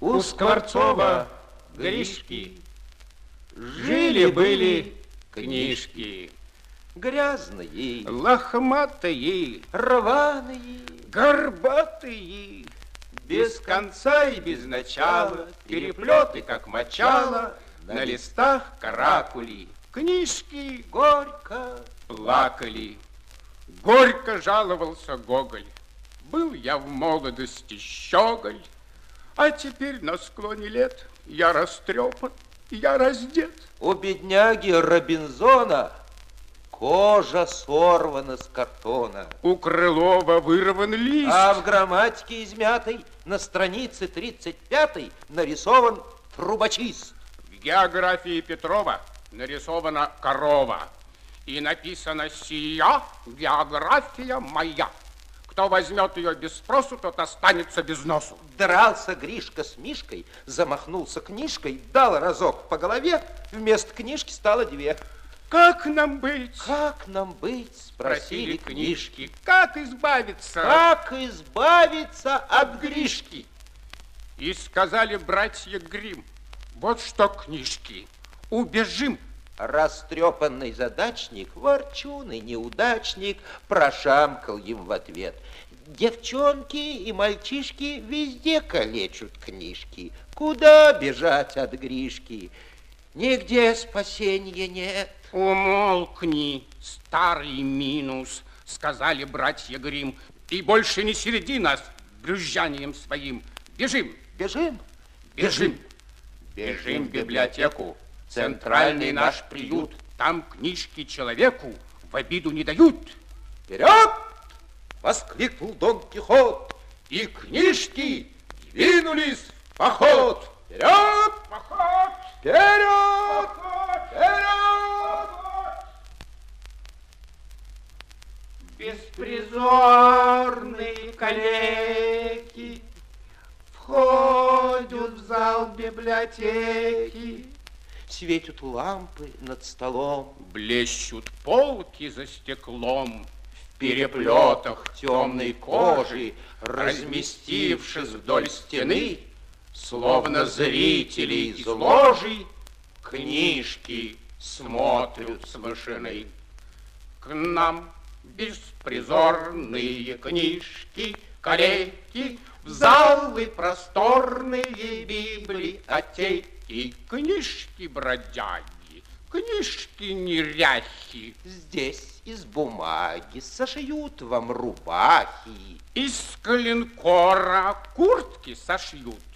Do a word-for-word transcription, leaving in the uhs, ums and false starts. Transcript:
У Скворцова Гришки жили-были книжки. Грязные, Лохматые, рваные, горбатые, без конца и без начала, переплеты, как мочало, на листах каракули. Книжки горько плакали. Горько жаловался Гоголь. Был я в молодости щеголь, а теперь на склоне лет я растрепан, я раздет. У бедняги Робинзона кожа сорвана с картона. У Крылова вырван лист. А в грамматике измятой на странице тридцать пятой нарисован трубочист. В географии Петрова нарисована корова. И написано: «Сия география моя». Кто возьмет ее без спросу, тот останется без носу. Дрался Гришка с Мишкой, замахнулся книжкой, дал разок по голове, вместо книжки стало две. Как нам быть? Как нам быть? Спросили книжки. Как избавиться? Как избавиться от Гришки? И сказали братья Гримм: вот что, книжки, убежим. Растрепанный задачник, ворчун и неудачник, прошамкал им в ответ: девчонки и мальчишки везде калечат книжки. Куда бежать от Гришки? Нигде спасения нет. Умолкни, старый минус, сказали братья Гримм, и больше не середи нас брюзжанием своим. Бежим. Бежим? Бежим. Бежим в библиотеку, центральный наш приют. Там книжки человеку в обиду не дают. Вперед! Воскликнул Дон Кихот. И книжки двинулись в поход. Вперед! Поход! Вперед! Поход! Вперед! Беспризорные калеки входят в зал библиотеки. Светят лампы над столом, Блещут полки за стеклом, в переплетах темной кожи, разместившись вдоль стены, словно зрители из ложи, книжки смотрят с вышины. К нам беспризорные книжки, калеки, в залы просторные библиотеки, книжки бродяги, книжки неряхи. здесь из бумаги сошьют вам рубахи. Из коленкора куртки сошьют,